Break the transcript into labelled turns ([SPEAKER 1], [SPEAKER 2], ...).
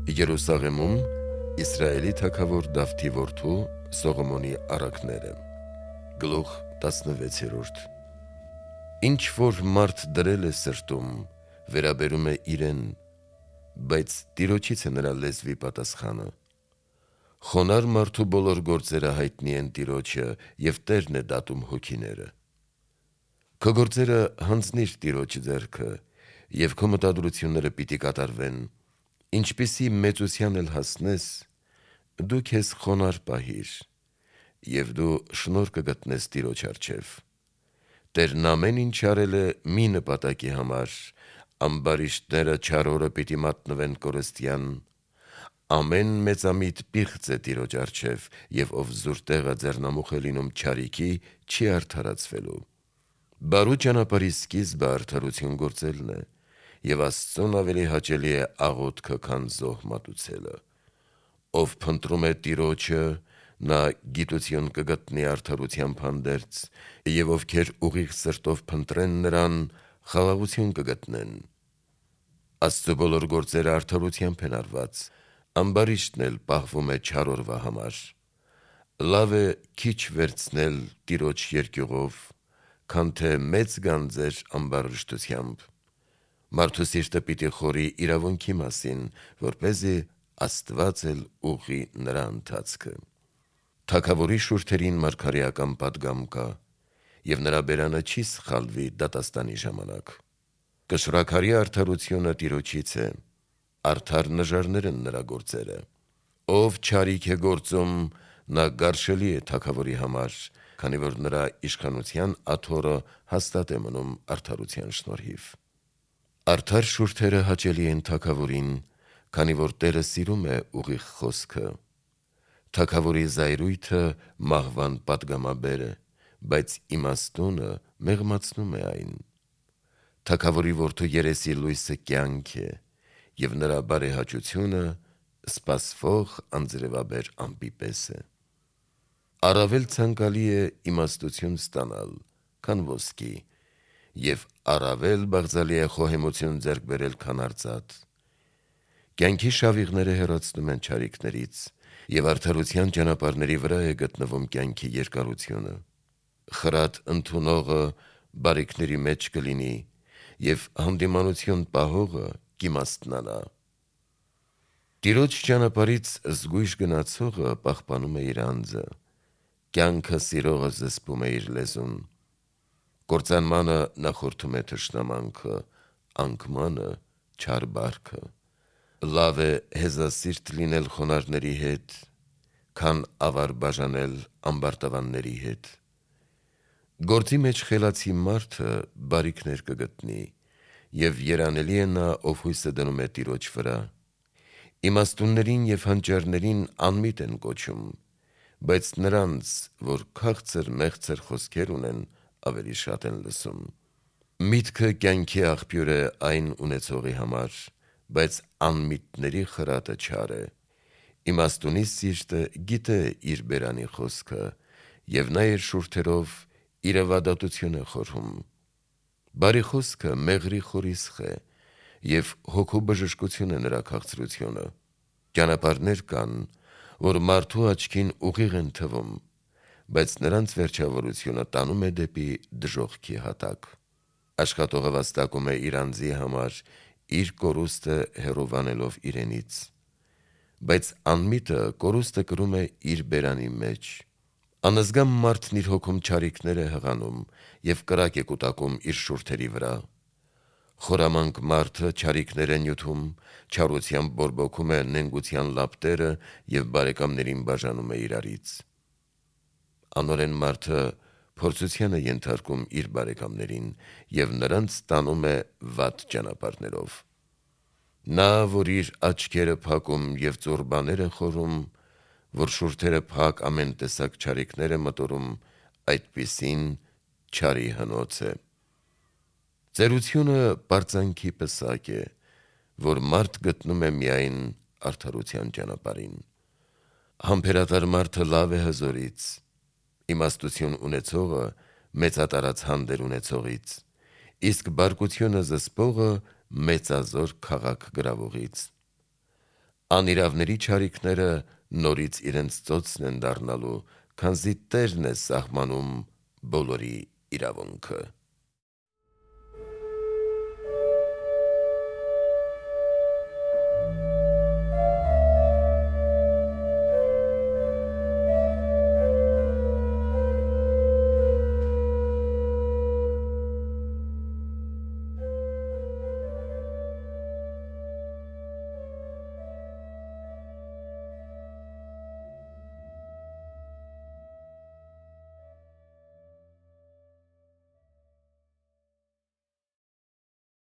[SPEAKER 1] Երուսաղեմում Իսրայելի թագավոր Դավթի որդու Սողոմոնի առակները։ Գլուխ 16։ Ինչ որ մարդ դրել է սրտում, վերաբերում է իրեն, բայց Տիրոջից է նրա լեզվի պատասխանը։ Խոնարհ մարդու բոլոր գործերը հայտնի են Տիրոջը, և Տերն է դատում հոգիները։ Քո գործերը հանձնիր Տիրոջ ձեռքը, և քո մտադրությունները պիտի կատարվեն։ Ինչպիսի մեծության էլ հասնես, դու քեզ խոնարհ պահիր, և դու շնորհ կգտնես Տիրոջ առջև։ Տերն ամեն ինչ արել է մի նպատակի համար, ամբարիշտները չար օրը պիտի մատնվեն կորստյան։ Ամեն մեծամիտ պիղծ է Տիրոջ առջև, և ով զուր տեղը ձեռնամուխ է լինում չարիքի, չի արդարացվելու։ Բարու ճանապարհի սկիզբը արդարություն գործելն է, և Աստծուն ավելի հաճելի է աղոթքը, քան զոհ մատուցելը։ Ով փնտրում է Տիրոջը, նա գիտություն կգտնի արդարությամբ հանդերձ, և ովքեր ուղիղ սրտով փնտրեն նրան, խաղաղություն կգտնեն։ Աստծու բոլոր գործերը արդարությամբ են արված, ամբարիշտն էլ պահվում է չար օրվա համար։ Լավ է քիչ վերցնել Տիրոջ երկյուղով, քան թե մեծ գանձեր ամբարշտությամբ։ Մարդու սիրտը պիտի խորի իրավունքի մասին, որպեսզի Աստված էլ ուղղի նրա ընթացքը։ Թագավորի շուրթերին մարգարեական պատգամ կա, և նրա բերանը չի սխալվի դատաստանի ժամանակ։ Կշռաքարի արդարությունը Տիրոջից է, արդար նժարներ են նրա գործերը։ Ով չարիք է գործում, նա գարշելի է թագավորի համար, քանի որ նրա իշխանության աթոռը հաստատ է մնում արդարության շնորհիվ։ Արդար շուրթերը հաճելի են թագավորին, քանի որ Տերը սիրում է ուղիղ խոսքը։ Թագավորի զայրույթը մահվան պատգամաբեր է, բայց իմաստունը մեղմացնում է այն։ Թագավորի որդու երեսի լույսը կյանք է, և նրա բարեհաճությունը սպասվող անձրևաբեր ամպի պես է։ Առավել ցանկալի է իմաստություն ստանալ, քան ոսկի, և առավել բաղձալի է խոհեմություն ձեռք բերել, քան արծաթ։ Կյանքի շավիղները հեռացնում են չարիքներից, և արդարության ճանապարհների վրա է գտնվում կյանքի երկարությունը։ Խրատ ընդունողը բարիքների մեջ կլինի, և հանդիմանություն պահողը կիմաստնանա։ Տիրոջ ճանապարհից զգույշ գնացողը պահպանում է իր անձը, կյանքը սիրողը զսպում է իր լեզուն։ Կործանմանը նախորդում է թշնամանքը, անկմանը չար բարքը։ Լավ է հեզասիրտ լինել խոնարհների հետ, քան ավար բաժանել ամբարտավանների հետ։ Գործի մեջ խելացի մարդը բարիքներ կգտնի, և երանելի է նա, ով հույսը դնում է Տիրոջ վրա։ Իմաստուններին և հանճարներին անմիտ են կոչում, բայց նրանց, որ քաղցր մեղցր խոսքեր ունեն, ավելի շատ են լսում։ Միտքը կյանքի աղբյուր է այն ունեցողի համար, բայց անմիտների խրատը չար է։ Իմաստունի սիրտը գիտե իր բերանի խոսքը, և նա իր շուրթերով իրավադատություն է խորհում։ Բարի խոսքը մեղրի խորիսխ է, և հոգու բժշկություն է նրա քաղցրությունը։ Ճանապարհներ կան, որ մարդու աչքին ուղիղ են թվում, բայց նրանց վերջավորությունը տանում է դեպի դժոխքի հատակ։ Աշխատողը վաստակում է իր անձի համար, իր կորուստը հեռու իրենից, բայց անմիտը կորուստը կրում է իր բերանի մեջ։ Անզգամ մարդն իր հոգում չարիքներ է հղանում և կրակ է կուտակում իր շուրթերի վրա։ Խորամանկ մարդը չարիքներ է նյութում, չարությամբ բորբոքում է նենգության լապտերը և բարեկամներին բաժանում է իրարից։ Անօրեն մարդը փորձության է ենթարկում իր բարեկամներին և նրանց տանում է վատ ճանապարհներով։ Նա, որ իր աչքերը փակում և ծուռ բաներ է խորհում, որ շուրթերը փակ ամեն տեսակ չարիքներ է մտորում, այդպիսին չարի հնոց է։ Ծերությունը պարծանքի պսակ է, որ մարդ գտնում է միայն արդարության ճանապարհին։ Համբերատար մարդը լավ է հզորից, իմաստություն ունեցողը մեծատարած հանդեր ունեցողից, իսկ բարկությունը զսպողը մեծազոր քաղաք գրավողից։ Անիրավների չարիքները նորից իրենց ծոցն են դառնալու, քանզի Տերն է սահմանում բոլորի իրավունքը։